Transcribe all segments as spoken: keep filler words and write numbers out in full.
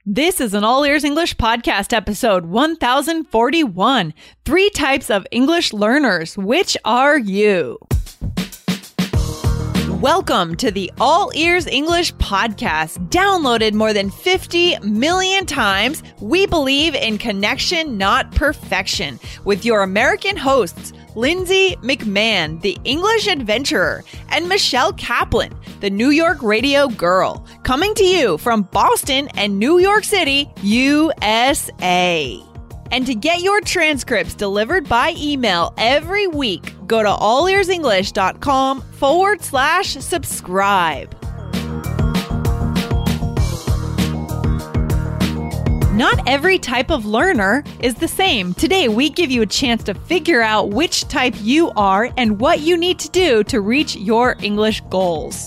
This is an All Ears English podcast episode one thousand forty-one. Three types of English learners. Which are you? Welcome to the All Ears English podcast. Downloaded more than fifty million times, we believe in connection, not perfection. With your American hosts, Lindsay McMahon, the English adventurer, and Michelle Kaplan, the New York radio girl, coming to you from Boston and New York City, U S A. And to get your transcripts delivered by email every week, go to allearsenglish.com forward slash subscribe. Not every type of learner is the same. Today, we give you a chance to figure out which type you are and what you need to do to reach your English goals.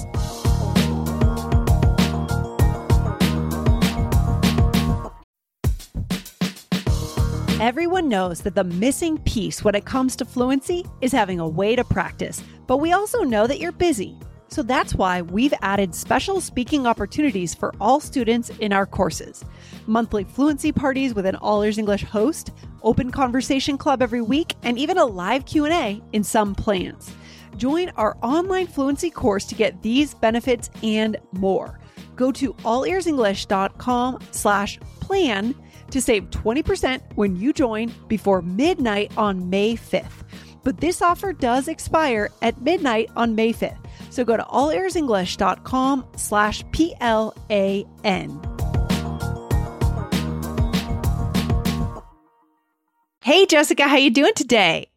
Everyone knows that the missing piece when it comes to fluency is having a way to practice, but we also know that you're busy. So that's why we've added special speaking opportunities for all students in our courses. Monthly fluency parties with an All Ears English host, open conversation club every week, and even a live Q and A in some plans. Join our online fluency course to get these benefits and more. Go to allearsenglish.com slash plan to save twenty percent when you join before midnight on May fifth. But this offer does expire at midnight on May fifth. So go to allearsenglish.com slash P-L-A-N. Hey, Jessica, how you doing today?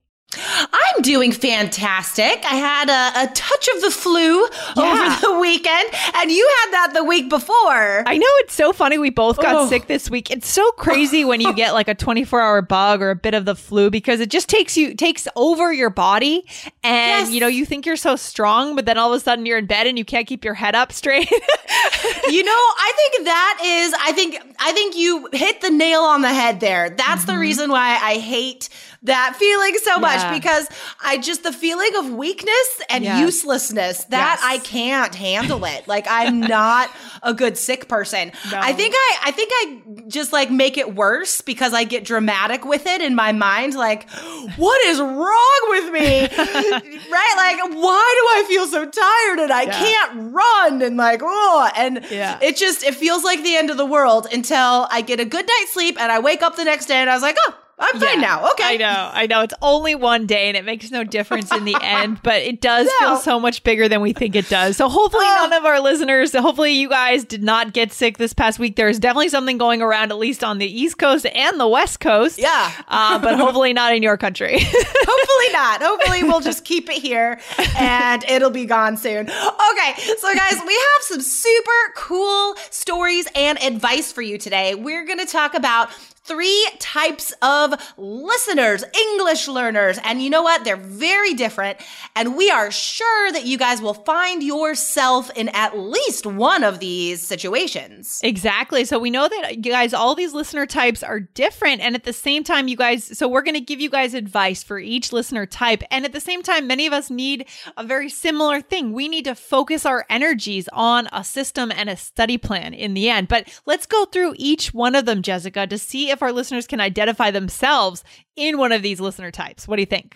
I'm doing fantastic. I had a, a touch of the flu Yeah. over the weekend, and you had that the week before. I know, it's so funny. We both got Oh. sick this week. It's so crazy when you get like a twenty-four hour bug or a bit of the flu because it just takes you takes over your body, and Yes. you know you think you're so strong, but then all of a sudden you're in bed and you can't keep your head up straight. You know, I think that is, I think, I think you hit the nail on the head there. That's the reason why I hate that feeling so much, Yeah. because I just, the feeling of weakness and Yes. uselessness, that Yes. I can't handle it. Like, I'm not a good sick person. No. I think I, I think I just like make it worse because I get dramatic with it in my mind. Like, what is wrong with me? Right? Like, why do I feel so tired and I Yeah. can't run? And like, oh, and Yeah. it just, it feels like the end of the world until I get a good night's sleep and I wake up the next day and I was like, oh, I'm fine Yeah, now. Okay. I know. I know. It's only one day and it makes no difference in the end, but it does No. feel so much bigger than we think it does. So hopefully Oh. none of our listeners, hopefully you guys did not get sick this past week. There's definitely something going around, at least on the East Coast and the West Coast. Yeah. Uh, but hopefully not in your country. Hopefully not. Hopefully we'll just keep it here and it'll be gone soon. Okay, so guys, we have some super cool stories and advice for you today. We're going to talk about three types of listeners, English learners. And you know what? They're very different. And we are sure that you guys will find yourself in at least one of these situations. Exactly. So we know that you guys, all these listener types are different. And at the same time, you guys, so we're going to give you guys advice for each listener type. And at the same time, many of us need a very similar thing. We need to focus our energies on a system and a study plan in the end. But let's go through each one of them, Jessica, to see if our listeners can identify themselves in one of these listener types. What do you think?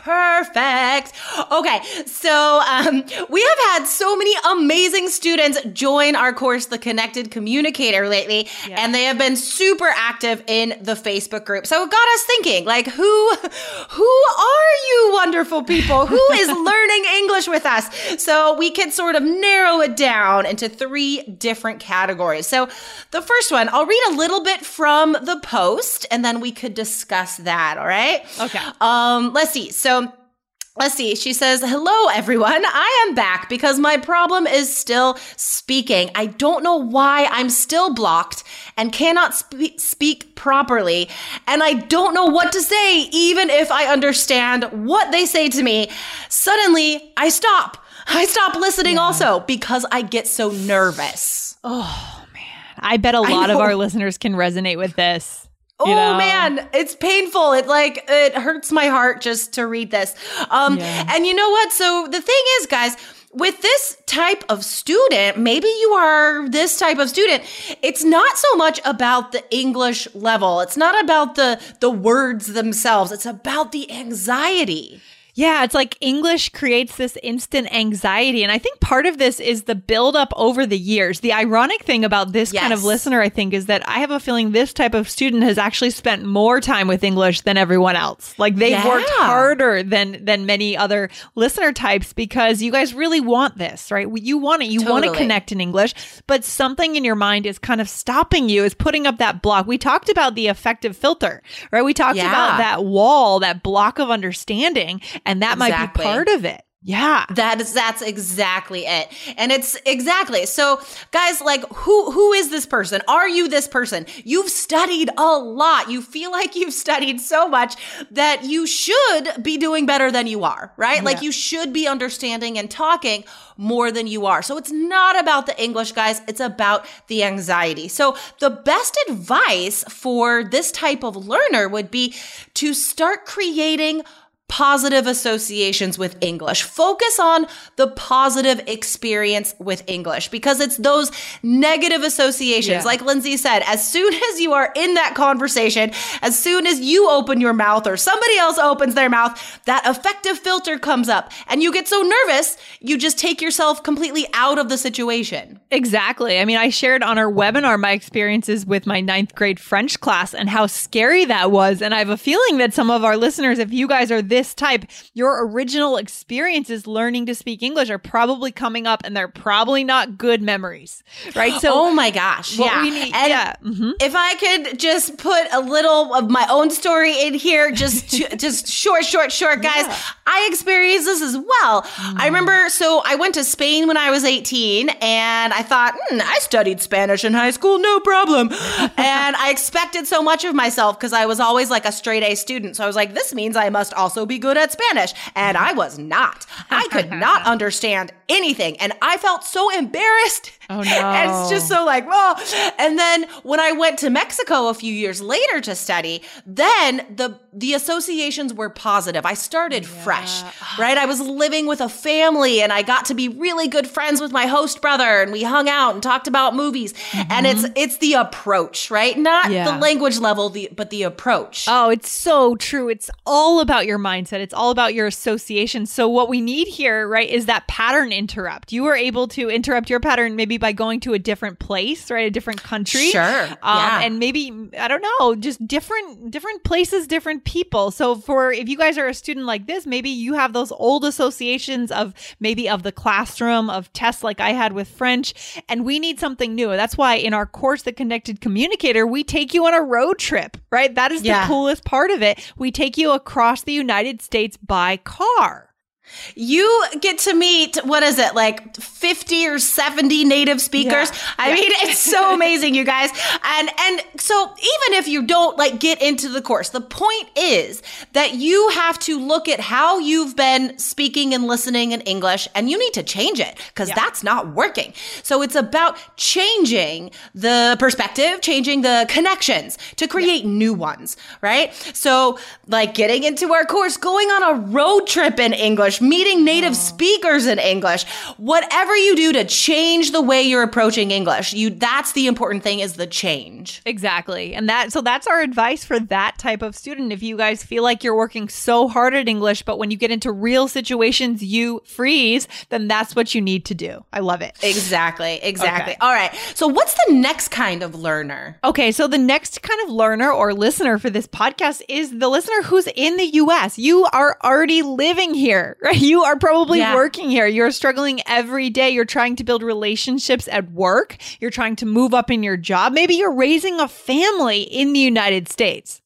Perfect. Okay, so um, we have had so many amazing students join our course, The Connected Communicator, lately, Yeah. and they have been super active in the Facebook group. So it got us thinking, like, who, who are you wonderful people? Who is learning English with us? So we can sort of narrow it down into three different categories. So the first one, I'll read a little bit from the post, and then we could discuss that. All right? Okay. Um, let's see. So let's see. She says, hello, everyone. I am back because my problem is still speaking. I don't know why I'm still blocked and cannot spe- speak properly. And I don't know what to say, even if I understand what they say to me. Suddenly, I stop. I stop listening Yeah. also because I get so nervous. Oh, man. I bet a lot of know. our listeners can resonate with this. Oh You know? man, it's painful. It like, it hurts my heart just to read this. Um, Yeah. and you know what? So the thing is, guys, with this type of student, maybe you are this type of student, it's not so much about the English level. It's not about the, the words themselves. It's about the anxiety. Yeah, it's like English creates this instant anxiety. And I think part of this is the buildup over the years. The ironic thing about this yes. kind of listener, I think, is that I have a feeling this type of student has actually spent more time with English than everyone else. Like they've yeah. worked harder than than many other listener types because you guys really want this, right? You want it. You totally. want to connect in English, but something in your mind is kind of stopping you, is putting up that block. We talked about the affective filter, right? We talked yeah. about that wall, that block of understanding. And that exactly. might be part of it. Yeah. That is, that's exactly it. And it's exactly. So guys, like who, who is this person? Are you this person? You've studied a lot. You feel like you've studied so much that you should be doing better than you are, right? Yeah. Like you should be understanding and talking more than you are. So it's not about the English, guys. It's about the anxiety. So the best advice for this type of learner would be to start creating positive associations with English. Focus on the positive experience with English because it's those negative associations. Yeah. Like Lindsay said, as soon as you are in that conversation, as soon as you open your mouth or somebody else opens their mouth, that affective filter comes up and you get so nervous, you just take yourself completely out of the situation. Exactly. I mean, I shared on our webinar my experiences with my ninth grade French class and how scary that was. And I have a feeling that some of our listeners, if you guys are this This type, your original experiences learning to speak English are probably coming up and they're probably not good memories, right? So, oh my gosh. Yeah. We need, and yeah. Mm-hmm. If I could just put a little of my own story in here, just, just short, short, short, guys. Yeah. I experienced this as well. Mm. I remember, so I went to Spain when I was eighteen and I thought, hmm, I studied Spanish in high school, no problem. And I expected so much of myself because I was always like a straight A student. So I was like, this means I must also be good at Spanish. And I was not. I could not understand anything. And I felt so embarrassed. Oh, no. And it's just so like, oh. And then when I went to Mexico a few years later to study, then the the associations were positive. I started yeah. fresh, right? I was living with a family and I got to be really good friends with my host brother and we hung out and talked about movies. Mm-hmm. And it's it's the approach, right? Not yeah. the language level, the, but the approach. Oh, it's so true. It's all about your mindset. It's all about your association. So what we need here, right, is that pattern interrupt. You were able to interrupt your pattern maybe by going to a different place, right? A different country. Sure. Um, yeah. And maybe, I don't know, just different, different places, different people. So for, if you guys are a student like this, maybe you have those old associations of maybe of the classroom, of tests like I had with French, and we need something new. That's why in our course, The Connected Communicator, we take you on a road trip, right? That is yeah. the coolest part of it. We take you across the United States by car. You get to meet, what is it, like fifty or seventy native speakers? Yeah. I yeah. mean, it's so amazing, you guys. And and so even if you don't like get into the course, the point is that you have to look at how you've been speaking and listening in English and you need to change it because yeah. that's not working. So it's about changing the perspective, changing the connections to create yeah. new ones, right? So like getting into our course, going on a road trip in English, meeting native oh. speakers in English, whatever you do to change the way you're approaching English, you that's the important thing is the change. Exactly. And that so that's our advice for that type of student. If you guys feel like you're working so hard at English, but when you get into real situations, you freeze, then that's what you need to do. I love it. Exactly. Exactly. Okay. All right. So what's the next kind of learner? Okay. So the next kind of learner or listener for this podcast is the listener who's in the U S. You are already living here, right? You are probably yeah. working here. You're struggling every day. You're trying to build relationships at work. You're trying to move up in your job. Maybe you're raising a family in the United States.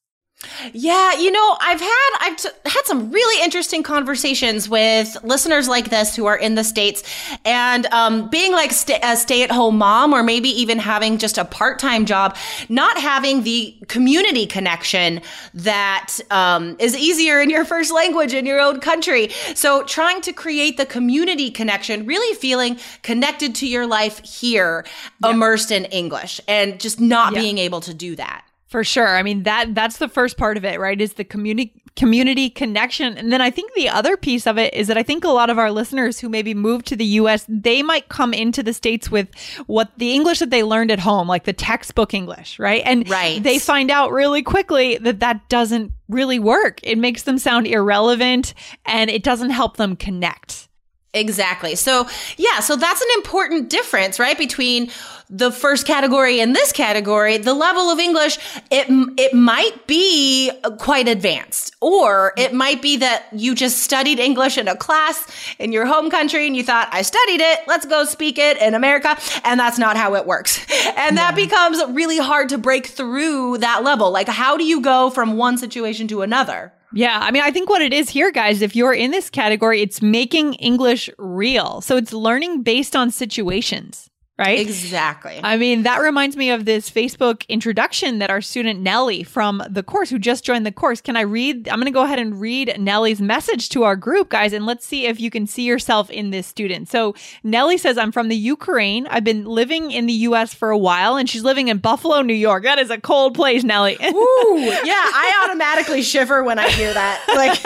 Yeah, you know, I've had I've t- had some really interesting conversations with listeners like this who are in the States, and um, being like st- a stay-at-home mom, or maybe even having just a part-time job, not having the community connection that um, is easier in your first language in your own country. So trying to create the community connection, really feeling connected to your life here, yep. immersed in English, and just not yep. being able to do that. For sure. I mean, that that's the first part of it, right? Is the communi- community, connection. And then I think the other piece of it is that I think a lot of our listeners who maybe moved to the U S, they might come into the States with what the English that they learned at home, like the textbook English, right? And right. they find out really quickly that that doesn't really work. It makes them sound irrelevant and it doesn't help them connect. Exactly. So, yeah, so that's an important difference, right? Between the first category and this category. The level of English, it it might be quite advanced, or it might be that you just studied English in a class in your home country and you thought, I studied it, let's go speak it in America. And that's not how it works. And that yeah. becomes really hard to break through that level. Like, how do you go from one situation to another? Yeah, I mean, I think what it is here, guys, if you're in this category, it's making English real. So it's learning based on situations, right? Exactly. I mean, that reminds me of this Facebook introduction that our student Nellie from the course, who just joined the course. Can I read? I'm going to go ahead and read Nellie's message to our group, guys, and let's see if you can see yourself in this student. So Nellie says, I'm from the Ukraine. I've been living in the U S for a while, and she's living in Buffalo, New York. That is a cold place, Nellie. Ooh, yeah, I automatically shiver when I hear that. Like,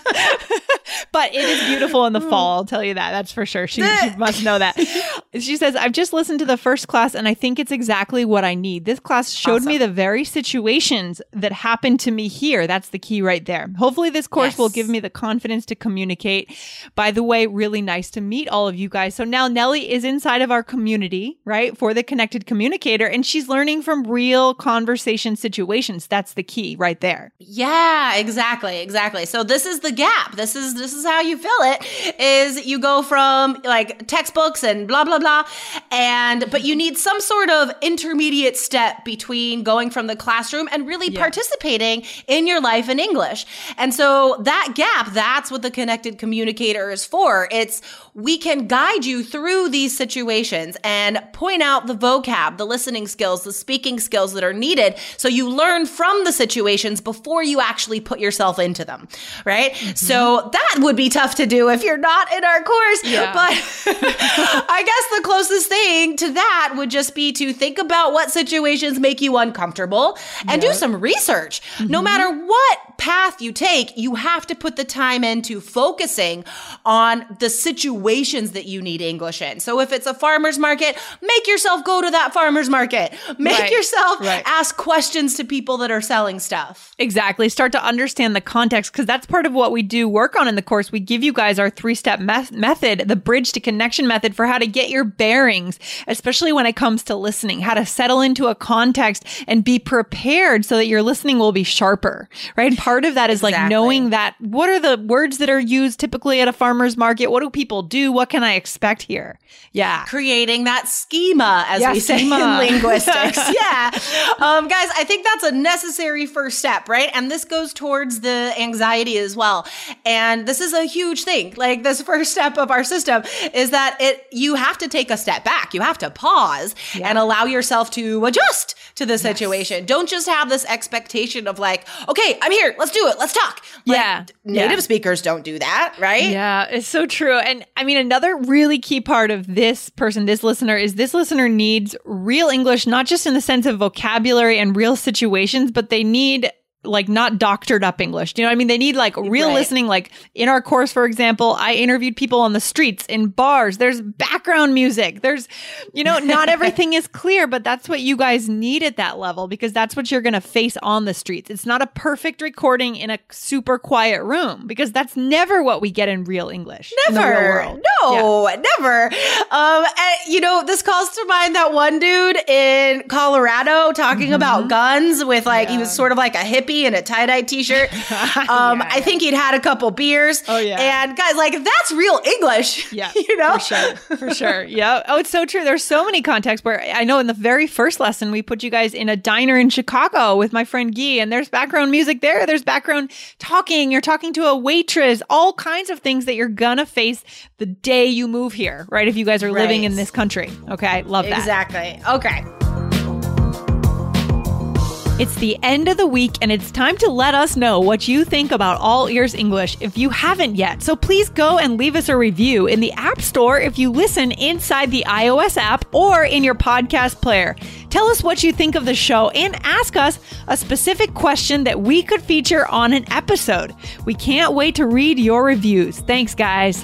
but it is beautiful in the fall, I'll tell you that. That's for sure. She, she must know that. She says, I've just listened to the first class, and I think it's exactly what I need. This class showed awesome. me the very situations that happened to me here. That's the key right there. Hopefully this course yes. will give me the confidence to communicate. By the way, really nice to meet all of you guys. So now Nellie is inside of our community, right, for the Connected Communicator, and she's learning from real conversation situations. That's the key right there. Yeah, exactly, exactly. So this is the gap. This is this is how you fill it, is you go from like textbooks and blah, blah, blah, and but you need some sort of intermediate step between going from the classroom and really yeah. participating in your life in English. And so that gap, that's what the Connected Communicator is for. It's we can guide you through these situations and point out the vocab, the listening skills, the speaking skills that are needed so you learn from the situations before you actually put yourself into them, right? Mm-hmm. So that would be tough to do if you're not in our course. Yeah. But I guess the closest thing to that would just be to think about what situations make you uncomfortable and yep. do some research. Mm-hmm. No matter what path you take, you have to put the time into focusing on the situations that you need English in. So if it's a farmer's market, make yourself go to that farmer's market. Make right. yourself right. ask questions to people that are selling stuff. Exactly. Start to understand the context, because that's part of what we do work on in the course. We give you guys our three-step me- method, the bridge to connection method, for how to get your bearings, especially when it comes to listening, how to settle into a context and be prepared so that your listening will be sharper, right? Part of that is exactly. like knowing that what are the words that are used typically at a farmer's market? What do people do? What can I expect here? Yeah. Creating that schema, as yeah, we say schema. in linguistics. yeah. Um, guys, I think that's a necessary first step, right? And this goes towards the anxiety as well. And this is a huge thing. Like, this first step of our system is that it you have to take a step back. You have to pause yeah. and allow yourself to adjust to the situation. Yes. Don't just have this expectation of like, okay, I'm here. Let's do it. Let's talk. Like, yeah. Native yeah. speakers don't do that, right? Yeah, it's so true. And I mean, another really key part of this person, this listener, is this listener needs real English, not just in the sense of vocabulary and real situations, but they need like not doctored up English. Do you know what I mean? They need like real right. listening. Like in our course, for example, I interviewed people on the streets, in bars. There's background music. There's, you know, not everything is clear, but that's what you guys need at that level, because that's what you're going to face on the streets. It's not a perfect recording in a super quiet room, because that's never what we get in real English. Never. No, yeah. never. Um, and, you know, this calls to mind that one dude in Colorado talking mm-hmm. about guns with like, yeah. he was sort of like a hippie in a tie-dye t-shirt. Um, yeah. I think he'd had a couple beers. Oh, yeah. And guys, like, that's real English. Yeah, you know? For sure. For sure. Yeah. Oh, it's so true. There's so many contexts where I know in the very first lesson, we put you guys in a diner in Chicago with my friend Guy, and there's background music there. There's background talking. You're talking to a waitress, all kinds of things that you're gonna face the day you move here, right? If you guys are right. living in this country. Okay. Love that. Exactly. Okay. It's the end of the week, and it's time to let us know what you think about All Ears English if you haven't yet. So please go and leave us a review in the App Store if you listen inside the iOS app or in your podcast player. Tell us what you think of the show and ask us a specific question that we could feature on an episode. We can't wait to read your reviews. Thanks, guys.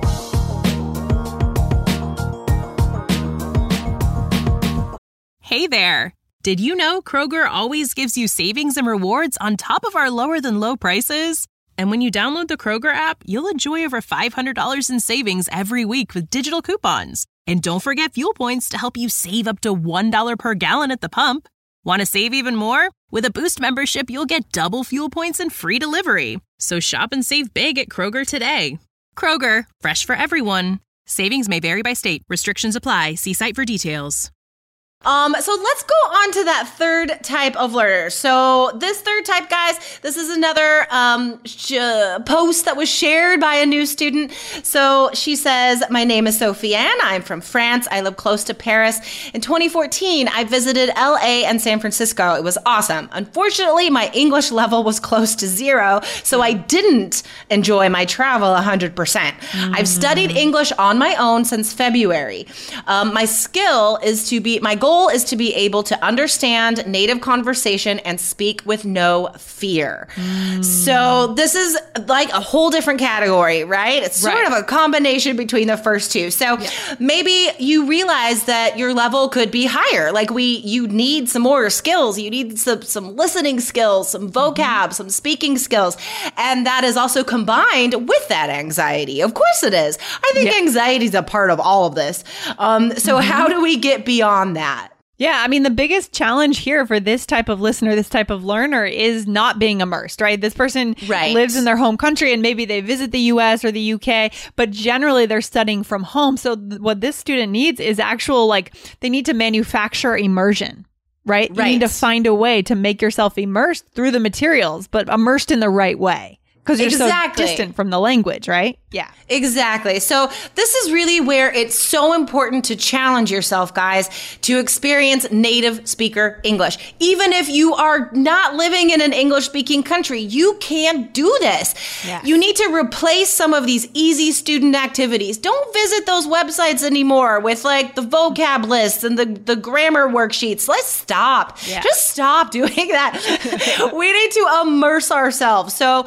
Hey there! Did you know Kroger always gives you savings and rewards on top of our lower than low prices? And when you download the Kroger app, you'll enjoy over five hundred dollars in savings every week with digital coupons. And don't forget fuel points to help you save up to one dollar per gallon at the pump. Want to save even more? With a Boost membership, you'll get double fuel points and free delivery. So shop and save big at Kroger today. Kroger, fresh for everyone. Savings may vary by state. Restrictions apply. See site for details. Um, so let's go on to that third type of learner. So this third type, guys, this is another um, sh- post that was shared by a new student. So she says, my name is Sofiane. I'm from France. I live close to Paris. In twenty fourteen, I visited L A and San Francisco. It was awesome. Unfortunately, my English level was close to zero, so I didn't enjoy my travel one hundred percent. Mm-hmm. I've studied English on my own since February. Um, my skill is to be, my goal goal is to be able to understand native conversation and speak with no fear. Mm. So this is like a whole different category, right? It's sort right. of a combination between the first two. So yeah. maybe you realize that your level could be higher. Like we, you need some more skills. You need some, some listening skills, some vocab, mm-hmm. some speaking skills. And that is also combined with that anxiety. Of course it is. I think yeah. anxiety is a part of all of this. Um, so mm-hmm. how do we get beyond that? Yeah, I mean, the biggest challenge here for this type of listener, this type of learner is not being immersed, right? This person right. lives in their home country and maybe they visit the U S or the U K, but generally they're studying from home. So th- what this student needs is actual, like, they need to manufacture immersion, right? right? You need to find a way to make yourself immersed through the materials, but immersed in the right way. Because you're exactly. so distant from the language, right? Yeah. Exactly. So this is really where it's so important to challenge yourself, guys, to experience native speaker English. Even if you are not living in an English-speaking country, you can do this. Yes. You need to replace some of these easy student activities. Don't visit those websites anymore with like the vocab lists and the, the grammar worksheets. Let's stop. Yeah. Just stop doing that. We need to immerse ourselves. So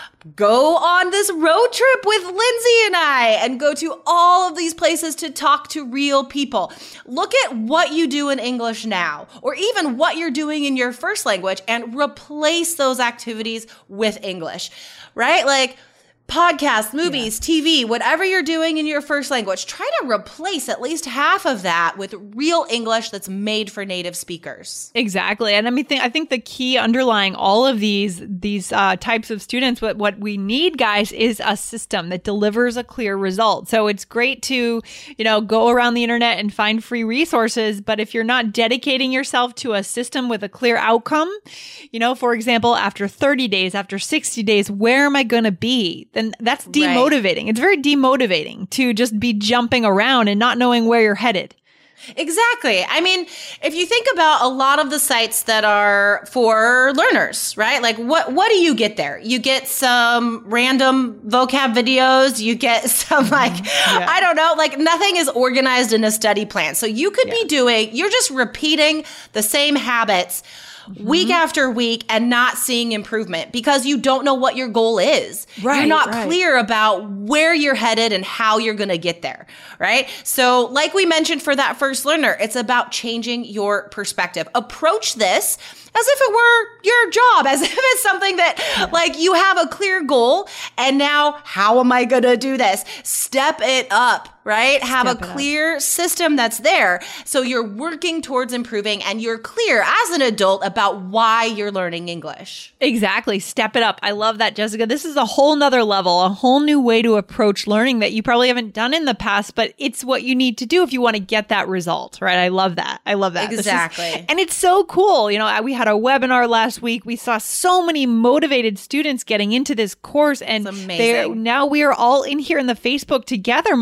go on this road trip with Lindsay and I and go to all of these places to talk to real people. Look at what you do in English now, or even what you're doing in your first language, and replace those activities with English, right? Like podcasts, movies, yeah. T V, whatever you're doing in your first language, try to replace at least half of that with real English that's made for native speakers. Exactly. And I mean, th- I think the key underlying all of these these uh, types of students, what, what we need, guys, is a system that delivers a clear result. So it's great to, you know, go around the internet and find free resources. But if you're not dedicating yourself to a system with a clear outcome, you know, for example, after thirty days, after sixty days, where am I going to be? Then that's demotivating. Right. It's very demotivating to just be jumping around and not knowing where you're headed. Exactly. I mean, if you think about a lot of the sites that are for learners, right? Like what, what do you get there? You get some random vocab videos. You get some like, yeah. I don't know, like nothing is organized in a study plan. So you could yeah. be doing, you're just repeating the same habits Mm-hmm. week after week and not seeing improvement because you don't know what your goal is. Right, you're not right. clear about where you're headed and how you're going to get there, right? So like we mentioned for that first learner, it's about changing your perspective. Approach this as if it were your job, as if it's something that yeah. like you have a clear goal and now how am I going to do this? Step it up. Right? Have Step a clear system that's there. So you're working towards improving and you're clear as an adult about why you're learning English. Exactly. Step it up. I love that, Jessica. This is a whole nother level, a whole new way to approach learning that you probably haven't done in the past, but it's what you need to do if you want to get that result, right? I love that. I love that. Exactly. Is, and it's so cool. You know, we had a webinar last week. We saw so many motivated students getting into this course and they now we are all in here in the Facebook together multiple times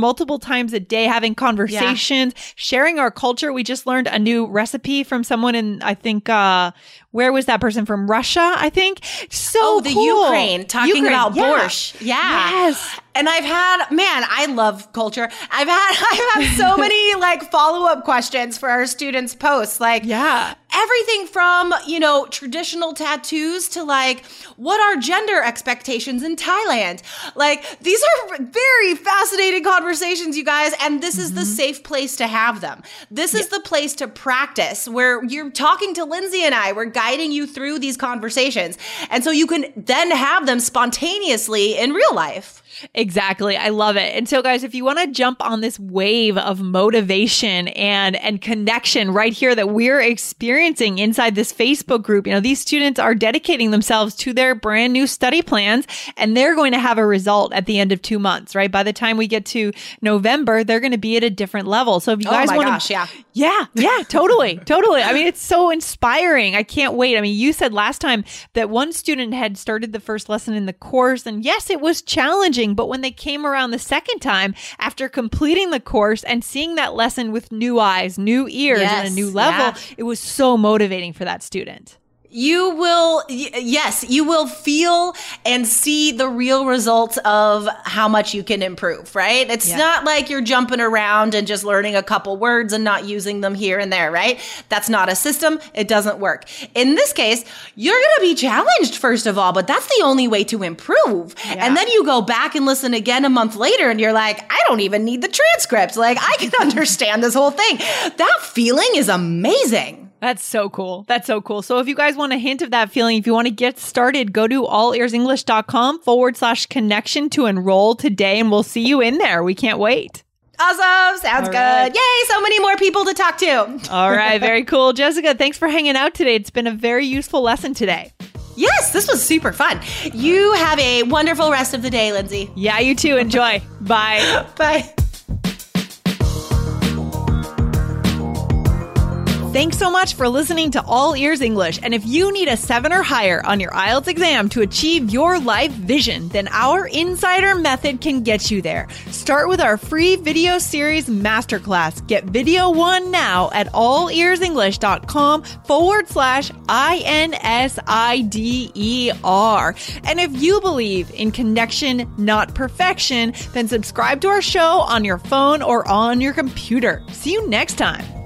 times a day, having conversations, yeah. sharing our culture. We just learned a new recipe from someone in, I think, uh, where was that person from? Russia, I think. So Oh, the cool. Ukraine, talking Ukraine. about yeah. borscht. Yeah. Yes. And I've had, man, I love culture. I've had, I've had so many like follow-up questions for our students' posts. Like, yeah. everything from, you know, traditional tattoos to like, what are gender expectations in Thailand? Like, these are very fascinating conversations, you guys. And this mm-hmm. is the safe place to have them. This yeah. is the place to practice where you're talking to Lindsay and I. We're guiding you through these conversations. And so you can then have them spontaneously in real life. Exactly. I love it. And so guys, if you want to jump on this wave of motivation and, and connection right here that we're experiencing inside this Facebook group, you know, these students are dedicating themselves to their brand new study plans, and they're going to have a result at the end of two months, right? By the time we get to November, they're going to be at a different level. So if you guys oh my want gosh, to, yeah, yeah, yeah, totally, totally. I mean, it's so inspiring. I can't wait. I mean, you said last time that one student had started the first lesson in the course, and yes, it was challenging. But when they came around the second time, after completing the course and seeing that lesson with new eyes, new ears, yes, and a new level, yeah. it was so motivating for that student. You will, yes, you will feel and see the real results of how much you can improve, right? It's yeah. not like you're jumping around and just learning a couple words and not using them here and there, right? That's not a system. It doesn't work. In this case, you're going to be challenged, first of all, but that's the only way to improve. Yeah. And then you go back and listen again a month later and you're like, I don't even need the transcript. Like, I can understand this whole thing. That feeling is amazing. That's so cool. That's so cool. So if you guys want a hint of that feeling, if you want to get started, go to allearsenglish.com forward slash connection to enroll today, and we'll see you in there. We can't wait. Awesome. Sounds All good. Right. Yay. So many more people to talk to. All right. Very cool. Jessica, thanks for hanging out today. It's been a very useful lesson today. Yes, this was super fun. You have a wonderful rest of the day, Lindsay. Yeah, you too. Enjoy. Bye. Bye. Thanks so much for listening to All Ears English. And if you need a seven or higher on your I E L T S exam to achieve your life vision, then our Insider Method can get you there. Start with our free video series masterclass. Get video one now at allearsenglish.com forward slash I N S I D E R. And if you believe in connection, not perfection, then subscribe to our show on your phone or on your computer. See you next time.